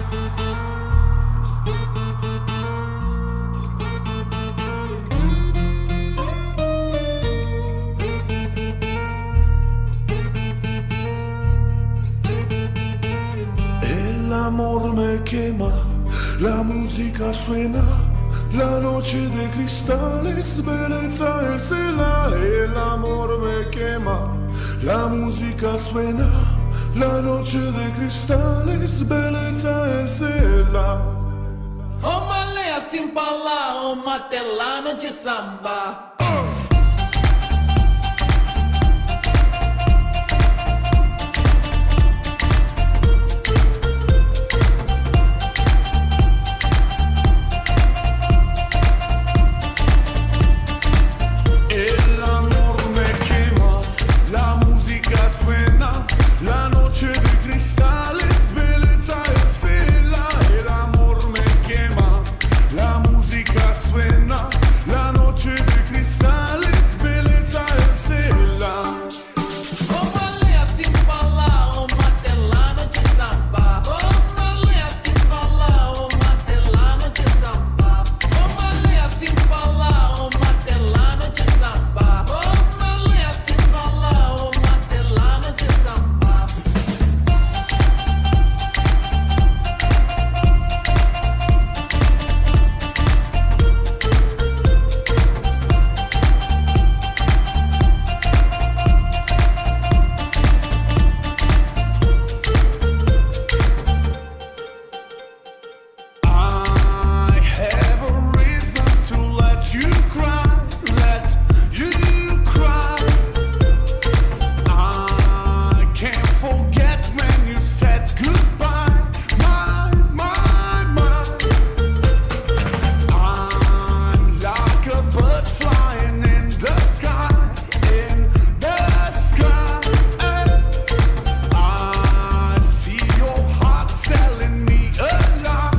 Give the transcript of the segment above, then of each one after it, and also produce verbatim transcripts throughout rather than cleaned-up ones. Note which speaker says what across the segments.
Speaker 1: El amor me quema, la música suena, la noche de cristales, belleza el cela. El amor me quema, la música suena, la noche de cristales, belleza el cela.
Speaker 2: O malea sin pala, o matelano de samba.
Speaker 1: La noche de cristales, belleza el cela. El amor me quema, la música suena. La noche de cristales, belleza el cela.
Speaker 2: O malea sin pala, o matelano de samba. O malea sin pala, o matelano de samba. O malea sin pala, o matelano de samba. O malea sin pala, o matelano de samba.
Speaker 1: I have a reason to let you cry, let you cry. I can't forget when you said goodbye, my, my, my. I'm like a bird flying in the sky, in the sky. I see your heart telling me a lie.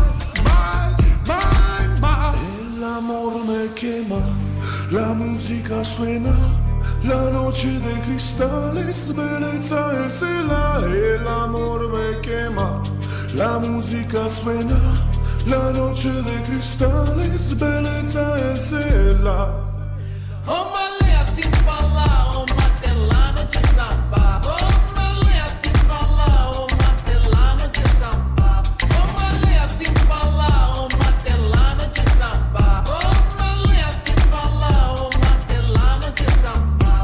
Speaker 1: El amor me quema, la música suena, la noche de cristales, belleza el cela. El amor me quema, la música suena, la noche de cristales, belleza el cela.
Speaker 2: O malea sin pala, o matelano de samba. O malea sin pala, o matelano de samba. O malea sin pala, o matelano de samba. O malea sin pala, o matelano de samba.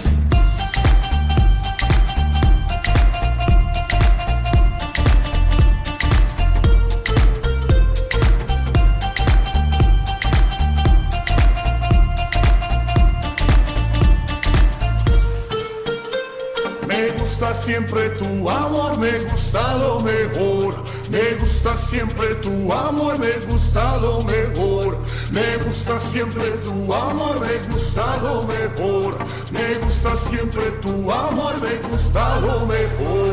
Speaker 1: Me gusta siempre tu amor, me gusta lo mejor. Me gusta siempre tu amor, me gusta lo mejor. Me gusta siempre tu amor, me gusta lo mejor. Me gusta siempre tu amor, me gusta lo mejor.